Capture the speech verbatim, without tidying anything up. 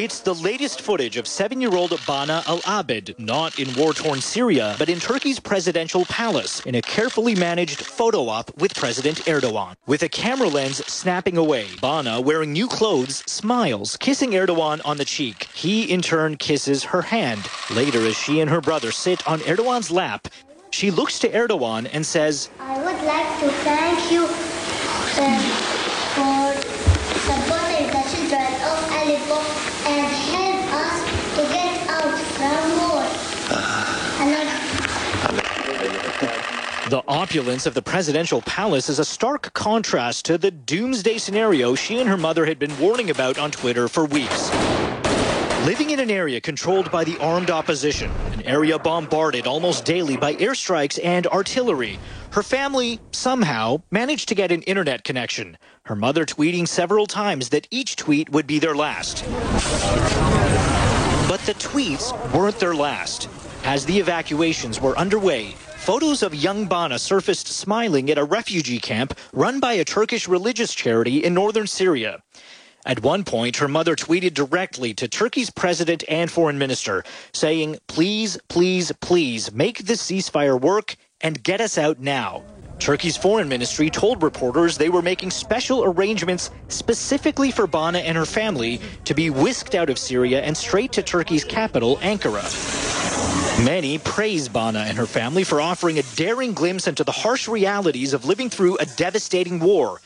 It's the latest footage of seven-year-old Bana Al-Abed, not in war-torn Syria, but in Turkey's presidential palace, in a carefully managed photo op with President Erdogan. With a camera lens snapping away, Bana, wearing new clothes, smiles, kissing Erdogan on the cheek. He, in turn, kisses her hand. Later, as she and her brother sit on Erdogan's lap, she looks to Erdogan and says, I would like to thank you uh, for supporting the children of Aleppo and help us to get out from war. The opulence of the presidential palace is a stark contrast to the doomsday scenario she and her mother had been warning about on Twitter for weeks. Living in an area controlled by the armed opposition, an area bombarded almost daily by airstrikes and artillery, her family somehow managed to get an internet connection, her mother tweeting several times that each tweet would be their last. But the tweets weren't their last. As the evacuations were underway, photos of young Bana surfaced smiling at a refugee camp run by a Turkish religious charity in northern Syria. At one point, her mother tweeted directly to Turkey's president and foreign minister, saying, please, please, please make this ceasefire work and get us out now. Turkey's foreign ministry told reporters they were making special arrangements specifically for Bana and her family to be whisked out of Syria and straight to Turkey's capital, Ankara. Many praise Bana and her family for offering a daring glimpse into the harsh realities of living through a devastating war.